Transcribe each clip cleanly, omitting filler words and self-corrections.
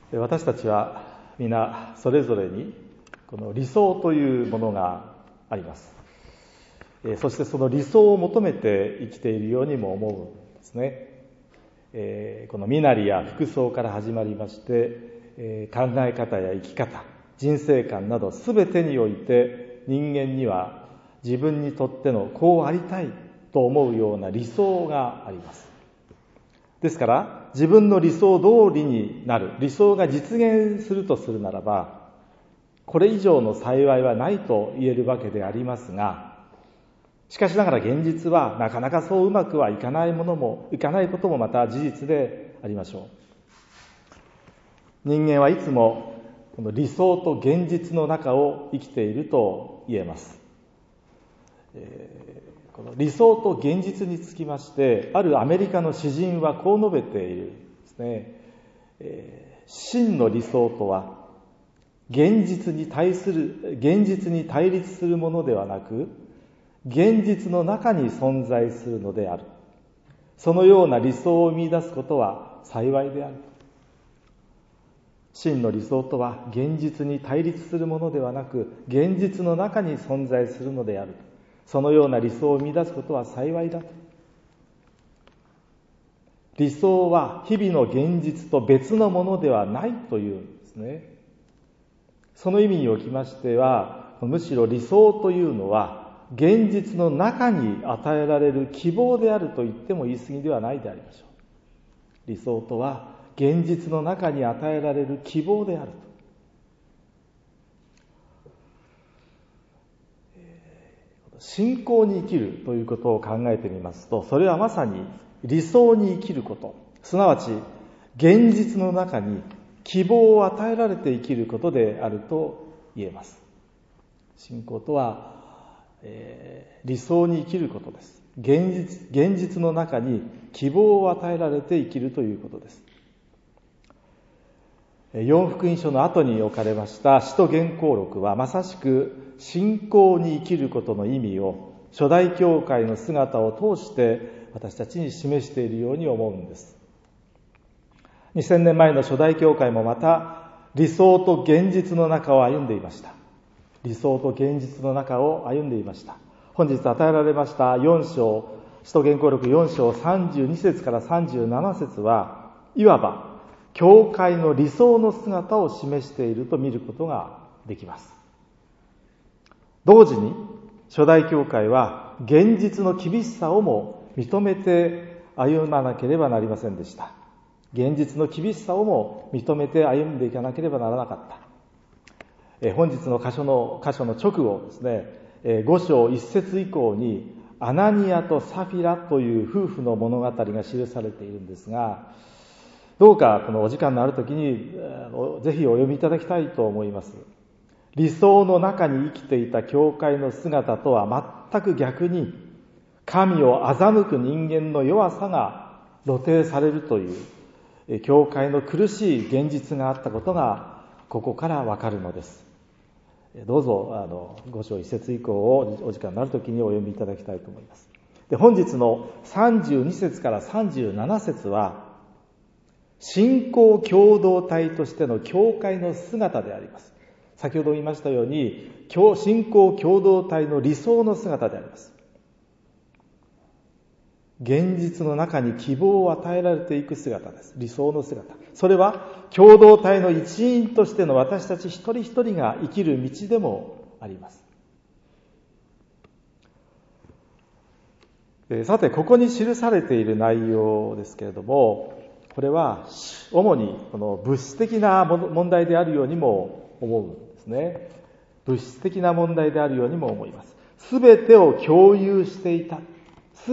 私たちは皆それぞれにこの理想というものがあります。そしてその理想を求めて生きているようにも思うんですね。この身なりや服装から始まりまして、考え方や生き方、人生観など全てにおいて人間には自分にとってのこうありたいと思うような理想があります。ですから自分の理想通りになる、理想が実現するとするならば、これ以上の幸いはないと言えるわけでありますが、しかしながら現実はなかなかそううまくはいかないこともまた事実でありましょう。人間はいつもこの理想と現実の中を生きていると言えます。この理想と現実につきまして、あるアメリカの詩人はこう述べているんですね。真の理想とは現実に対立するものではなく、現実の中に存在するのである。そのような理想を見出すことは幸いである。真の理想とは現実に対立するものではなく、現実の中に存在するのである。そのような理想を見出すことは幸いだと。理想は日々の現実と別のものではないというんですね。その意味におきましては、むしろ理想というのは現実の中に与えられる希望であると言っても言い過ぎではないでありましょう。理想とは現実の中に与えられる希望であると。信仰に生きるということを考えてみますと、それはまさに理想に生きること、すなわち現実の中に希望を与えられて生きることであると言えます。信仰とは、理想に生きることです。現実の中に希望を与えられて生きるということです。四福音書の後に置かれました使徒言行録は、まさしく信仰に生きることの意味を初代教会の姿を通して私たちに示しているように思うんです。2000年前の初代教会もまた理想と現実の中を歩んでいました。理想と現実の中を歩んでいました。本日与えられました4章、使徒言行録4章32節から37節は、いわば教会の理想の姿を示していると見ることができます。同時に初代教会は現実の厳しさをも認めて歩まなければなりませんでした。現実の厳しさをも認めて歩んでいかなければならなかった。本日の箇所の直後ですね、5章1節以降にアナニアとサフィラという夫婦の物語が記されているんですが、どうかこのお時間のあるときにぜひお読みいただきたいと思います。理想の中に生きていた教会の姿とは全く逆に、神を欺く人間の弱さが露呈されるという教会の苦しい現実があったことがここからわかるのです。どうぞ5章1節以降をお時間のあるときにお読みいただきたいと思います。で、本日の32節から37節は信仰共同体としての教会の姿であります。先ほど言いましたように、信仰共同体の理想の姿であります。現実の中に希望を与えられていく姿です。理想の姿。それは共同体の一員としての私たち一人一人が生きる道でもあります。さて、ここに記されている内容ですけれども、これは主にこの物質的な問題であるようにも思うんですね。物質的な問題であるようにも思います。すべてを共有していたと記す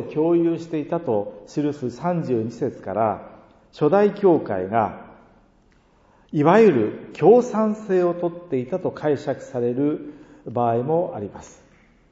32節から、初代教会がいわゆる共産性をとっていたと解釈される場合もあります。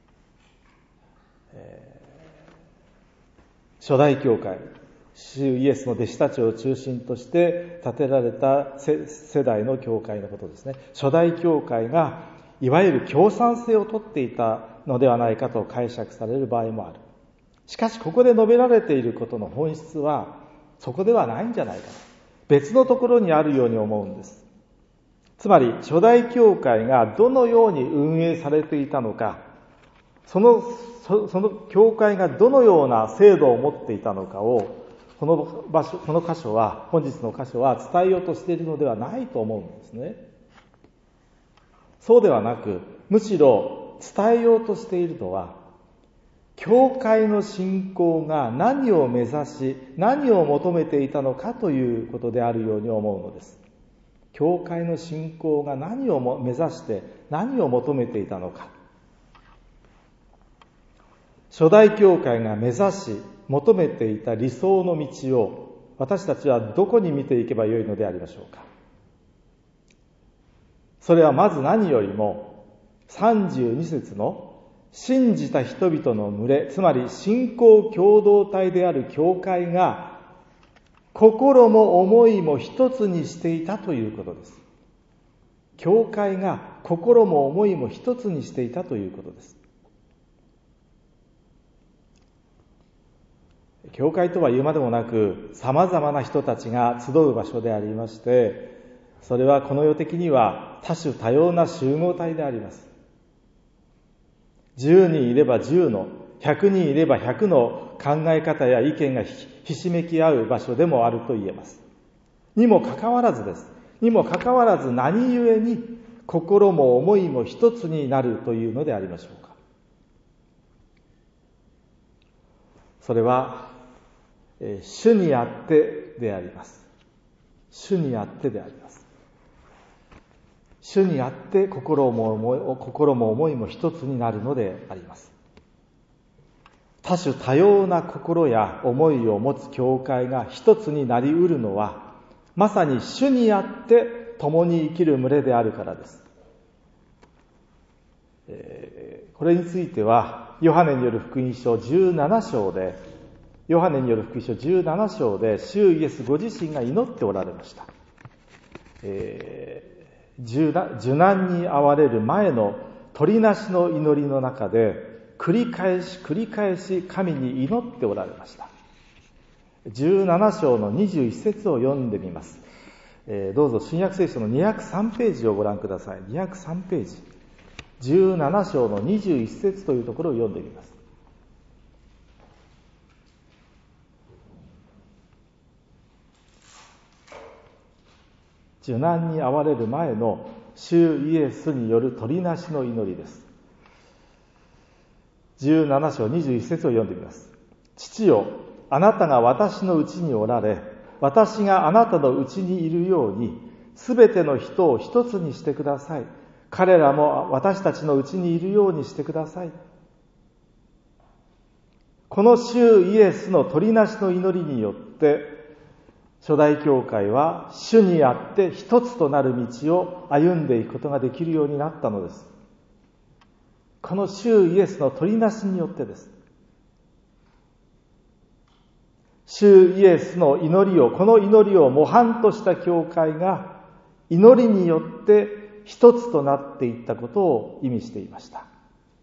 初代教会、主イエスの弟子たちを中心として建てられた世代の教会のことですね。初代教会がいわゆる共産性をとっていたのではないかと解釈される場合もある。しかしここで述べられていることの本質はそこではないんじゃないかと。 別のところにあるように思うんです。つまり初代教会がどのように運営されていたのか、その教会がどのような制度を持っていたのかを、この箇所は、本日の箇所は伝えようとしているのではないと思うんですね。そうではなく、むしろ伝えようとしているのは、教会の信仰が何を目指し、何を求めていたのかということであるように思うのです。教会の信仰が何を目指して何を求めていたのか。初代教会が目指し求めていた理想の道を私たちはどこに見ていけばよいのでありましょうか。それはまず何よりも32節の信じた人々の群れ、つまり信仰共同体である教会が心も思いも一つにしていたということです。教会が心も思いも一つにしていたということです。教会とは言うまでもなく、様々な人たちが集う場所でありまして、それはこの世的には多種多様な集合体であります。10人いれば10の、100人いれば100の考え方や意見がひしめき合う場所でもあると言えます。にもかかわらず何故に心も思いも一つになるというのでありましょうか。それは主にあってであります。主にあってであります。主にあって心も思いも一つになるのであります。多種多様な心や思いを持つ教会が一つになりうるのは、まさに主にあって共に生きる群れであるからです。これについてはヨハネによる福音書17章で主イエスご自身が祈っておられました。受難に遭われる前の取りなしの祈りの中で繰り返し神に祈っておられました。17章の21節を読んでみます。どうぞ新約聖書の203ページをご覧ください。203ページ。17章の21節というところを読んでみます。受難に遭われる前の主イエスによる取りなしの祈りです。17章21節を読んでみます。父よ、あなたが私のうちにおられ、私があなたのうちにいるように、すべての人を一つにしてください。彼らも私たちのうちにいるようにしてください。この主イエスの取りなしの祈りによって、初代教会は主にあって一つとなる道を歩んでいくことができるようになったのです。この主イエスの取りなしによってです。主イエスの祈りを、この祈りを模範とした教会が祈りによって一つとなっていったことを意味していました。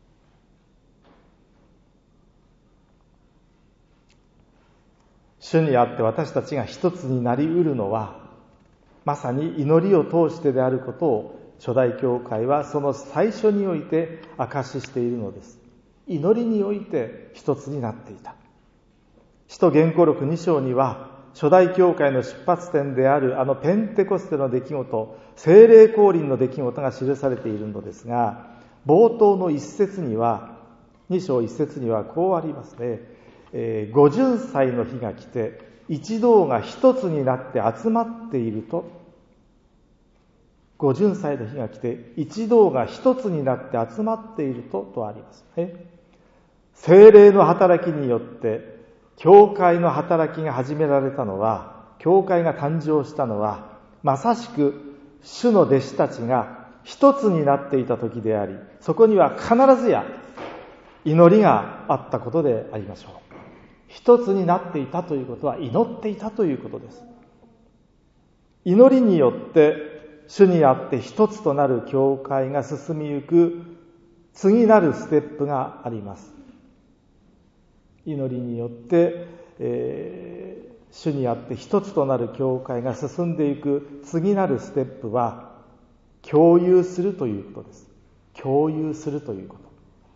主にあって私たちが一つになりうるのは、まさに祈りを通してであることを初代教会はその最初において証ししているのです。祈りにおいて一つになっていた。使徒言行録2章には初代教会の出発点であるペンテコステの出来事、聖霊降臨の出来事が記されているのですが、冒頭の一節には、2章一節にはこうありますね。五巡祭の日が来て一同が一つになって集まっていると、五巡祭の日が来て一同が一つになって集まっているとありますね。聖霊の働きによって教会の働きが始められたのは、教会が誕生したのは、まさしく主の弟子たちが一つになっていた時であり、そこには必ずや祈りがあったことでありましょう。一つになっていたということは祈っていたということです。祈りによって主にあって一つとなる教会が進みゆく次なるステップがあります。祈りによって、 主にあって一つとなる教会が進んでいく次なるステップは、共有するということです。共有するということ。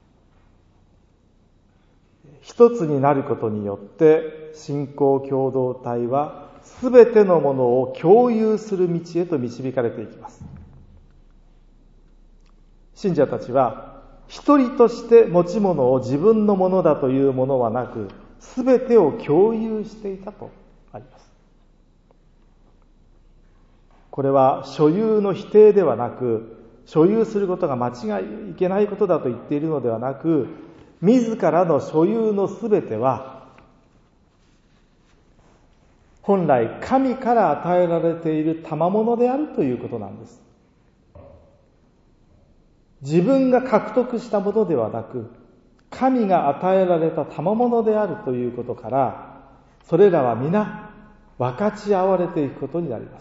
一つになることによって信仰共同体はすべてのものを共有する道へと導かれていきます。信者たちは一人として持ち物を自分のものだというものはなく、すべてを共有していたとあります。これは所有の否定ではなく、所有することが間違いけないことだと言っているのではなく、自らの所有のすべては本来神から与えられている賜物であるということなんです。自分が獲得したものではなく、神が与えられた賜物であるということから、それらは皆分かち合われていくことになります。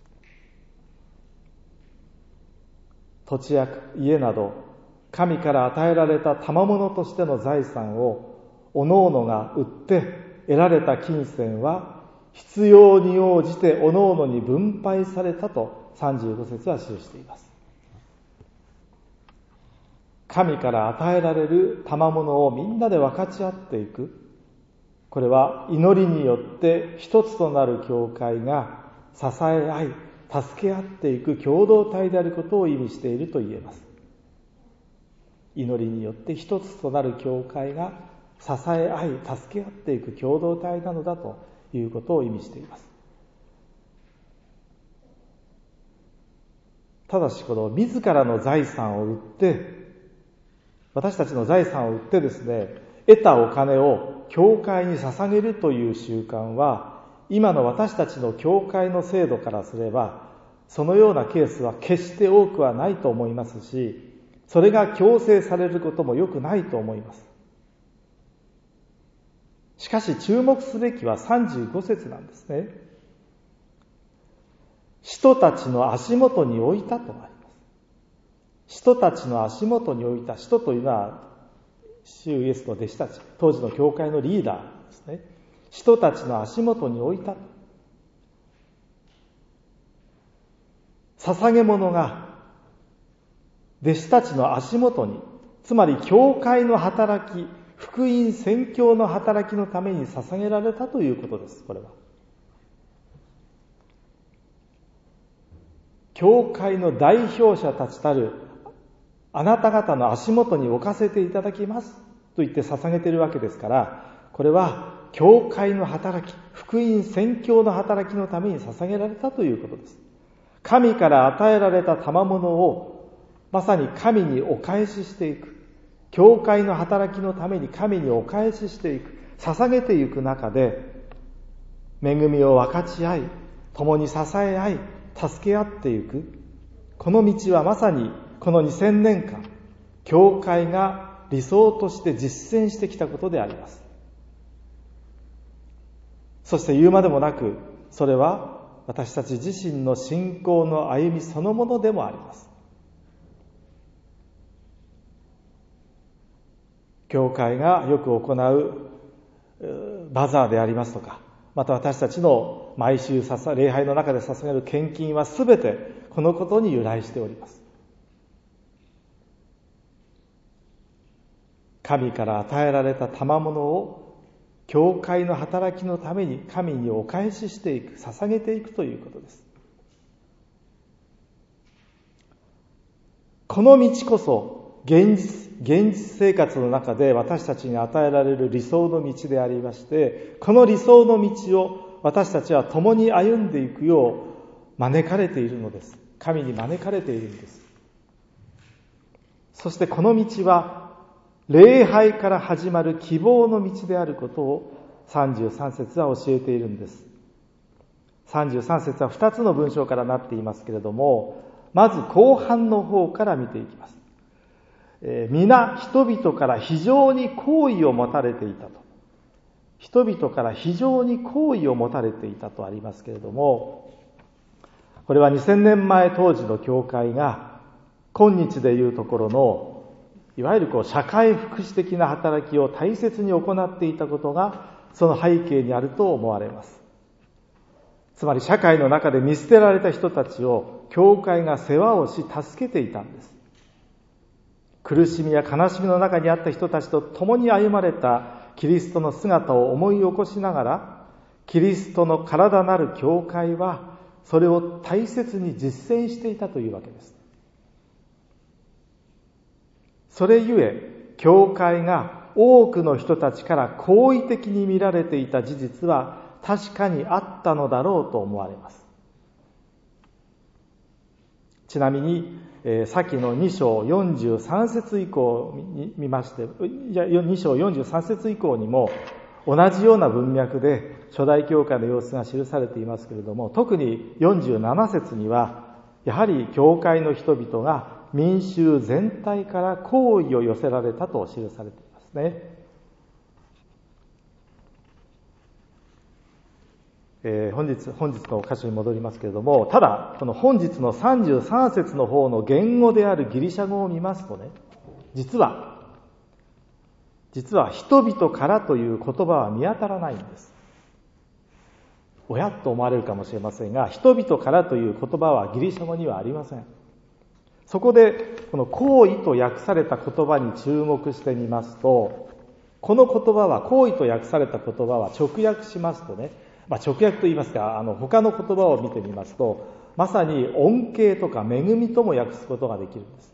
土地や家など神から与えられた賜物としての財産を各々が売って得られた金銭は必要に応じて各々に分配されたと35節は記しています。神から与えられる賜物をみんなで分かち合っていく。これは祈りによって一つとなる教会が支え合い、助け合っていく共同体であることを意味していると言えます。祈りによって一つとなる教会が支え合い、助け合っていく共同体なのだということを意味しています。ただしこの自らの財産を売って、私たちの財産を売ってですね、得たお金を教会に捧げるという習慣は、今の私たちの教会の制度からすれば、そのようなケースは決して多くはないと思いますし、それが強制されることも良くないと思います。しかし注目すべきは35節なんですね。使徒たちの足元に置いたとあります。使徒たちの足元に置いた。使徒というのは主イエスの弟子たち、当時の教会のリーダーですね。使徒たちの足元に置いた。捧げ物が弟子たちの足元に、つまり教会の働き、福音宣教の働きのために捧げられたということです。これは教会の代表者たちたるあなた方の足元に置かせていただきますと言って捧げているわけですから、これは教会の働き、福音宣教の働きのために捧げられたということです。神から与えられた賜物をまさに神にお返ししていく。教会の働きのために神にお返ししていく。捧げていく中で、恵みを分かち合い、共に支え合い、助け合っていく。この道はまさにこの2000年間、教会が理想として実践してきたことであります。そして言うまでもなく、それは私たち自身の信仰の歩みそのものでもあります。教会がよく行うバザーでありますとか、また私たちの毎週礼拝の中で捧げる献金はすべてこのことに由来しております。神から与えられた賜物を教会の働きのために神にお返ししていく、捧げていくということです。この道こそ現実生活の中で私たちに与えられる理想の道でありまして、この理想の道を私たちは共に歩んでいくよう招かれているのです。神に招かれているんです。そしてこの道は礼拝から始まる希望の道であることを33節は教えているんです。33節は2つの文章からなっていますけれども、まず後半の方から見ていきます。皆人々から非常に好意を持たれていたと。人々から非常に好意を持たれていたとありますけれども、これは2000年前当時の教会が今日でいうところのいわゆる社会福祉的な働きを大切に行っていたことがその背景にあると思われます。 つまり社会の中で見捨てられた人たちを教会が世話をし助けていたんです。苦しみや悲しみの中にあった人たちと共に歩まれたキリストの姿を思い起こしながら、キリストの体なる教会はそれを大切に実践していたというわけです。それゆえ、教会が多くの人たちから好意的に見られていた事実は確かにあったのだろうと思われます。ちなみに、先の2章43節以降に見まして、2章43節以降にも同じような文脈で初代教会の様子が記されていますけれども、特に47節にはやはり教会の人々が民衆全体から好意を寄せられたと記されていますね。本日の箇所に戻りますけれども、ただこの本日の33節の方の言語であるギリシャ語を見ますとね、実は人々からという言葉は見当たらないんです。おやっと思われるかもしれませんが、人々からという言葉はギリシャ語にはありません。そこでこの好意と訳された言葉に注目してみますと、この言葉は、好意と訳された言葉は直訳しますとね、直訳と言いますか、他の言葉を見てみますと、まさに恩恵とか恵みとも訳すことができるんです。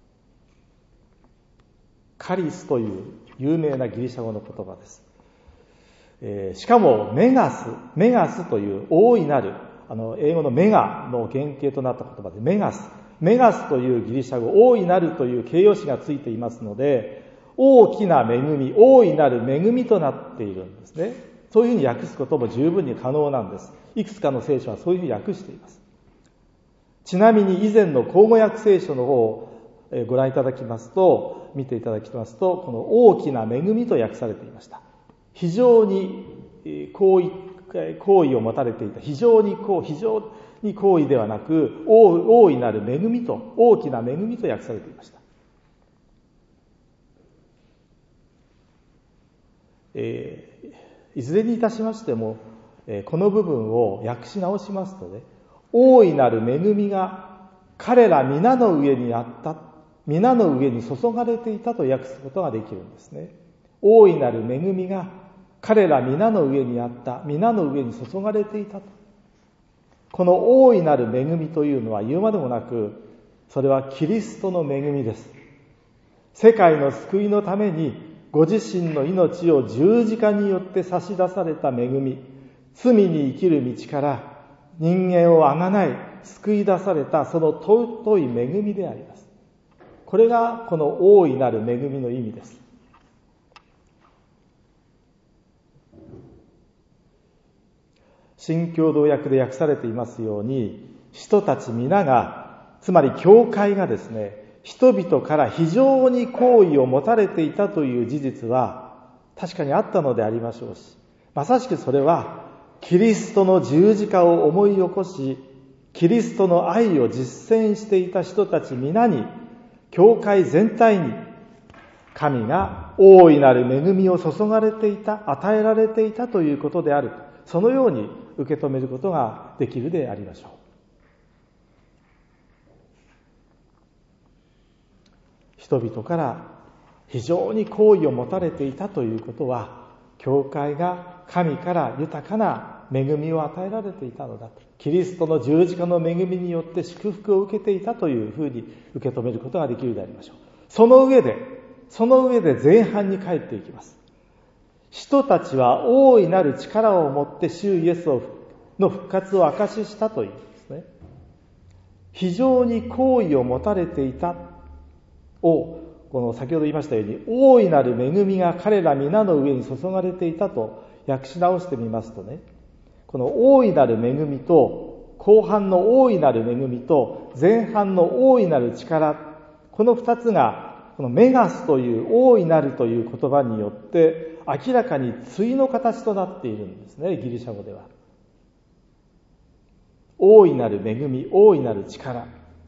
カリスという有名なギリシャ語の言葉です。しかもメガスという大いなる、英語のメガの原型となった言葉でメガスというギリシャ語、大いなるという形容詞がついていますので、大きな恵み、大いなる恵みとなっているんですね。そういうふうに訳すことも十分に可能なんです。いくつかの聖書はそういうふうに訳しています。ちなみに以前の口語訳聖書の方をご覧いただきますと、見ていただきますと、この大きな恵みと訳されていました。非常に好意を持たれていた、非常に好意ではなく、大いなる恵みと、大きな恵みと訳されていました。いずれにいたしましても、この部分を訳し直しますとね、大いなる恵みが彼ら皆の上にあった、皆の上に注がれていたと訳すことができるんですね。大いなる恵みが彼ら皆の上にあった、皆の上に注がれていたと。この大いなる恵みというのは言うまでもなく、それはキリストの恵みです。世界の救いのためにご自身の命を十字架によって差し出された恵み、罪に生きる道から人間をあがない救い出されたその尊い恵みであります。これがこの大いなる恵みの意味です。新共同訳で訳されていますように、人たち皆が、つまり教会がですね、人々から非常に好意を持たれていたという事実は確かにあったのでありましょうし、まさしくそれはキリストの十字架を思い起こし、キリストの愛を実践していた人たち皆に、教会全体に神が大いなる恵みを注がれていた、与えられていたということである、そのように受け止めることができるでありましょう。人々から非常に好意を持たれていたということは、教会が神から豊かな恵みを与えられていたのだと、キリストの十字架の恵みによって祝福を受けていたというふうに受け止めることができるでありましょう。その上で前半に帰っていきます。人たちは大いなる力を持って主イエスの復活を証ししたというんですね。非常に好意を持たれていたを、この先ほど言いましたように、大いなる恵みが彼ら皆の上に注がれていたと訳し直してみますとね、この大いなる恵みと、後半の大いなる恵みと前半の大いなる力、この二つがこのメガスという大いなるという言葉によって明らかに対の形となっているんですね、ギリシャ語では。大いなる恵み、大いなる力、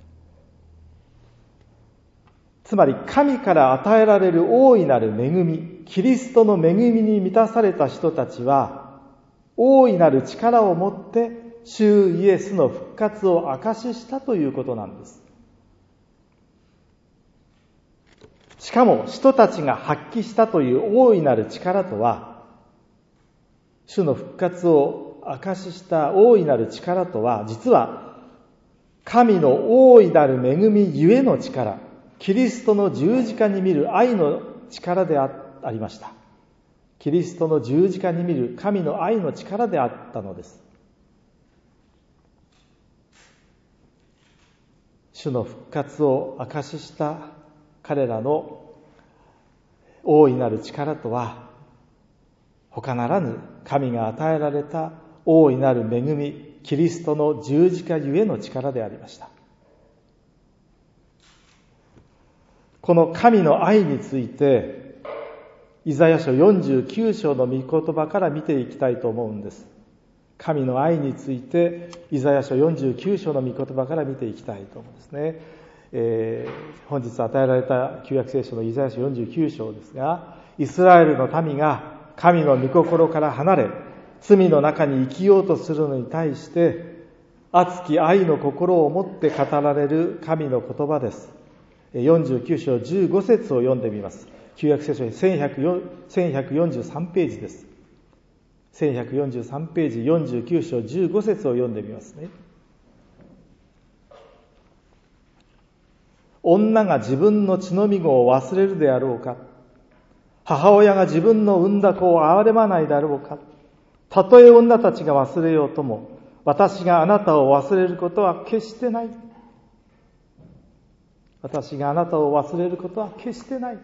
つまり神から与えられる大いなる恵み、キリストの恵みに満たされた人たちは、大いなる力を持って主イエスの復活を証ししたということなんです。しかも使徒たちが発揮したという大いなる力とは、主の復活を証しした大いなる力とは、実は神の大いなる恵みゆえの力、キリストの十字架に見る愛の力でありました。キリストの十字架に見る神の愛の力であったのです。主の復活を証しした彼らの大いなる力とは、他ならぬ神が与えられた大いなる恵み、キリストの十字架ゆえの力でありました。この神の愛について、イザヤ書49章の御言葉から見ていきたいと思うんです。神の愛について、イザヤ書49章の御言葉から見ていきたいと思うんですね。本日与えられた旧約聖書のイザヤ書49章ですが、イスラエルの民が神の御心から離れ、罪の中に生きようとするのに対して、熱き愛の心を持って語られる神の言葉です。49章15節を読んでみます。旧約聖書1143ページです。1143ページ49章15節を読んでみますね。女が自分の血のみ子を忘れるであろうか。母親が自分の産んだ子を憐れまないであろうか。たとえ女たちが忘れようとも、私があなたを忘れることは決してない。私があなたを忘れることは決してない。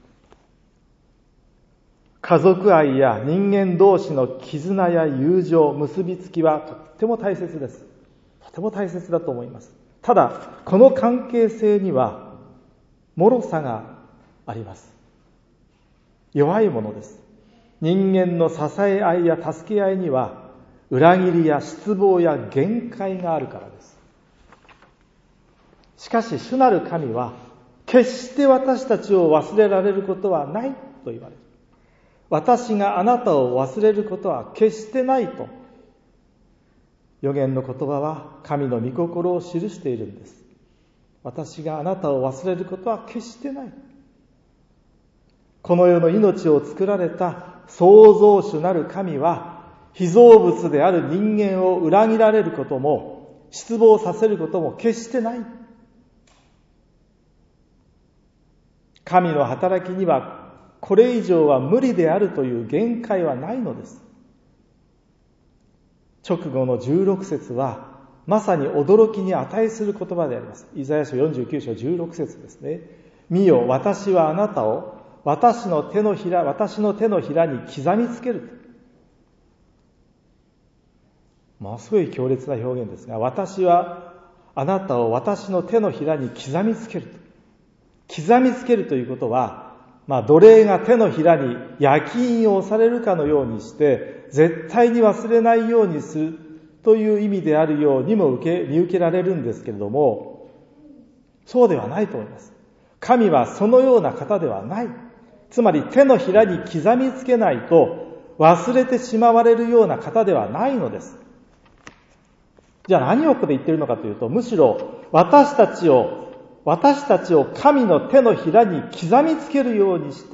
家族愛や人間同士の絆や友情、結びつきはとっても大切です。とても大切だと思います。ただ、この関係性には脆さがあります。弱いものです。人間の支え合いや助け合いには裏切りや失望や限界があるからです。しかし主なる神は決して私たちを忘れられることはないと言われる。私があなたを忘れることは決してないと、預言の言葉は神の御心を記しているんです。私があなたを忘れることは決してない。この世の命を作られた創造主なる神は、被造物である人間を裏切られることも失望させることも決してない。神の働きにはこれ以上は無理であるという限界はないのです。直後の16節はまさに驚きに値する言葉であります。イザヤ書49章16節ですね。見よ、私はあなたを私の手のひらに刻みつける。ものすごい強烈な表現ですが、私はあなたを私の手のひらに刻みつける。刻みつけるということは、奴隷が手のひらに焼き印を押されるかのようにして絶対に忘れないようにするという意味であるようにも見受けられるんですけれども、そうではないと思います。神はそのような方ではない。つまり手のひらに刻みつけないと忘れてしまわれるような方ではないのです。じゃあ何をここで言っているのかというと、むしろ私たちを神の手のひらに刻みつけるようにして、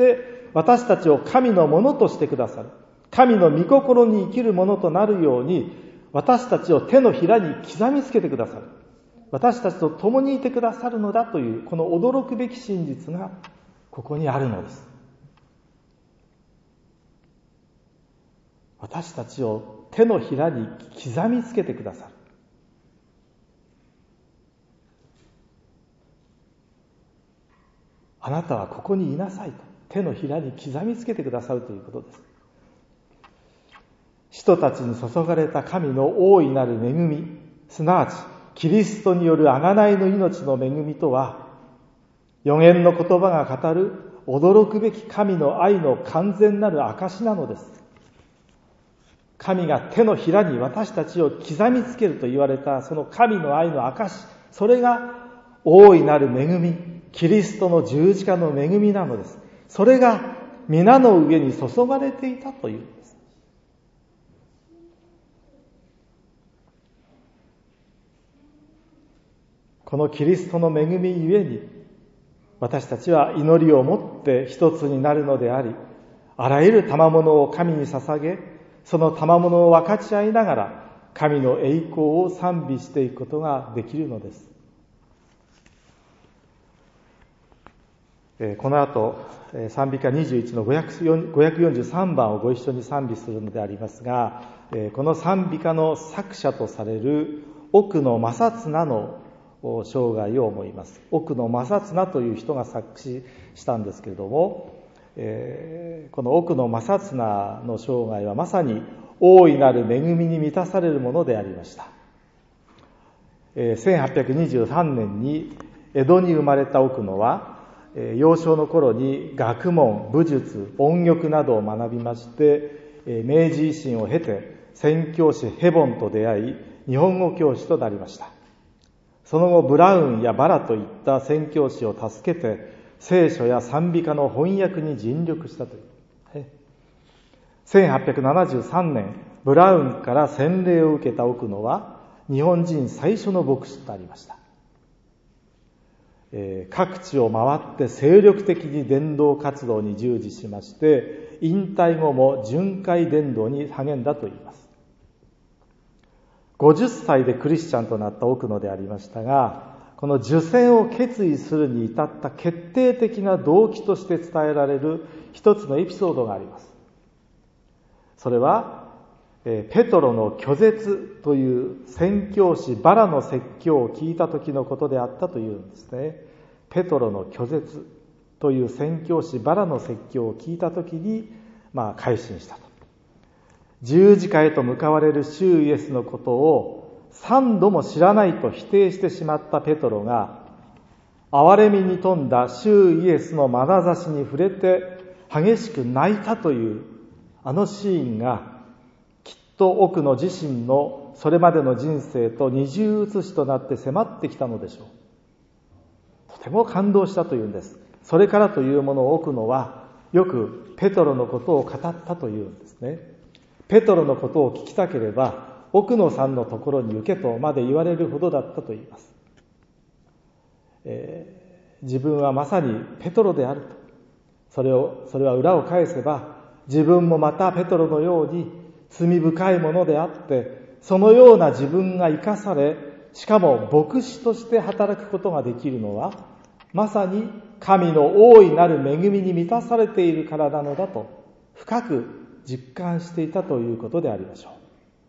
私たちを神のものとしてくださる。神の御心に生きるものとなるように、私たちを手のひらに刻みつけてくださる。私たちと共にいてくださるのだという、この驚くべき真実がここにあるのです。私たちを手のひらに刻みつけてくださる。あなたはここにいなさいと手のひらに刻みつけてくださるということです。人たちに注がれた神の大いなる恵み、すなわちキリストによる贖いの命の恵みとは、預言の言葉が語る驚くべき神の愛の完全なる証なのです。神が手のひらに私たちを刻みつけると言われたその神の愛の証、それが大いなる恵み、キリストの十字架の恵みなのです。それが皆の上に注がれていたというんです。 このキリストの恵みゆえに、私たちは祈りをもって一つになるのであり、あらゆる賜物を神に捧げ、その賜物を分かち合いながら、神の栄光を賛美していくことができるのです。この後、賛美歌21の543番をご一緒に賛美するのでありますが、この賛美歌の作者とされる奥野正綱の生涯を思います。奥野正綱という人が作詞したんですけれども、この奥野正綱の生涯はまさに大いなる恵みに満たされるものでありました。1823年に江戸に生まれた奥野は、幼少の頃に学問、武術、音曲などを学びまして、明治維新を経て宣教師ヘボンと出会い、日本語教師となりました。その後ブラウンやバラといった宣教師を助けて、聖書や賛美歌の翻訳に尽力したという。1873年、ブラウンから洗礼を受けた奥野は、日本人最初の牧師となりました。各地を回って精力的に伝道活動に従事しまして、引退後も巡回伝道に励んだといいます。50歳でクリスチャンとなった奥野でありましたが、この受洗を決意するに至った決定的な動機として伝えられる一つのエピソードがあります。それはペトロの拒絶という宣教師バラの説教を聞いた時のことであったというんですね。ペトロの拒絶という宣教師バラの説教を聞いた時に、改心したと。十字架へと向かわれる主イエスのことを3度も知らないと否定してしまったペトロが、憐れみに富んだ主イエスの眼差しに触れて激しく泣いたというあのシーンが、きっと奥野自身のそれまでの人生と二重写しとなって迫ってきたのでしょう。とても感動したというんです。それからというものを奥野はよくペトロのことを語ったというんですね。ペトロのことを聞きたければ奥野さんのところに行けとまで言われるほどだったと言います。自分はまさにペトロであると。それは裏を返せば、自分もまたペトロのように罪深いものであって、そのような自分が生かされ、しかも牧師として働くことができるのは、まさに神の大いなる恵みに満たされているからなのだと深く実感していたということでありましょう。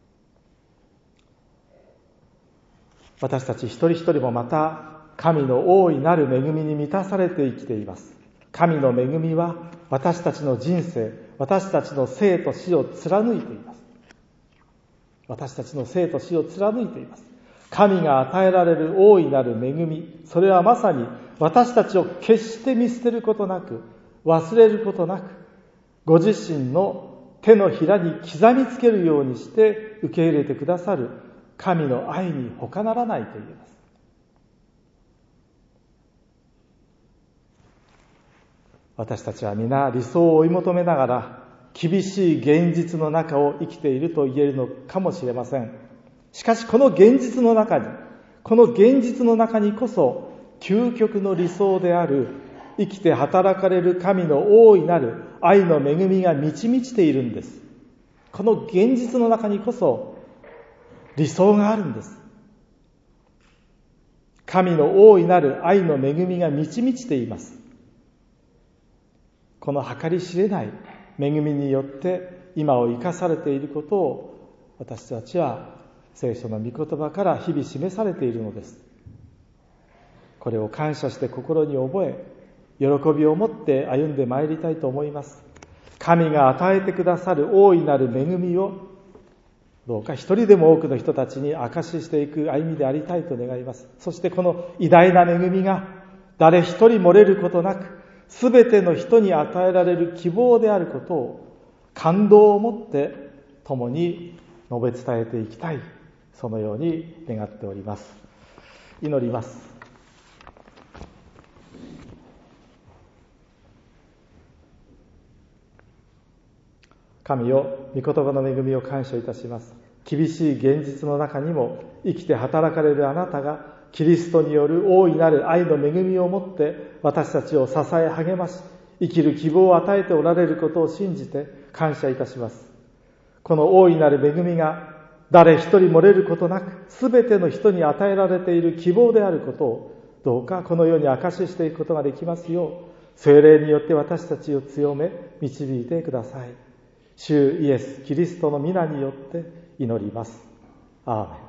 私たち一人一人もまた神の大いなる恵みに満たされて生きています。神の恵みは私たちの人生、私たちの生と死を貫いています。私たちの生と死を貫いています。神が与えられる大いなる恵み、それはまさに私たちを決して見捨てることなく、忘れることなく、ご自身の手のひらに刻みつけるようにして受け入れてくださる神の愛に他ならないと言えます。私たちは皆理想を追い求めながら厳しい現実の中を生きていると言えるのかもしれません。しかしこの現実の中にこそ究極の理想である生きて働かれる神の大いなる愛の恵みが満ち満ちているんです。この現実の中にこそ理想があるんです。神の大いなる愛の恵みが満ち満ちています。この計り知れない恵みによって今を生かされていることを私たちは聖書の御言葉から日々示されているのです。これを感謝して心に覚え、喜びを持って歩んでまいりたいと思います。神が与えてくださる大いなる恵みをどうか一人でも多くの人たちに証ししていく歩みでありたいと願います。そしてこの偉大な恵みが誰一人漏れることなく、すべての人に与えられる希望であることを感動を持って共に述べ伝えていきたい、そのように願っております。祈ります。神よ、御言葉の恵みを感謝いたします。厳しい現実の中にも生きて働かれるあなたがキリストによる大いなる愛の恵みをもって私たちを支え励まし、生きる希望を与えておられることを信じて感謝いたします。この大いなる恵みが誰一人漏れることなく、すべての人に与えられている希望であることを、どうかこの世に証ししていくことができますよう、聖霊によって私たちを強め、導いてください。主イエス・キリストの皆によって祈ります。アーメン。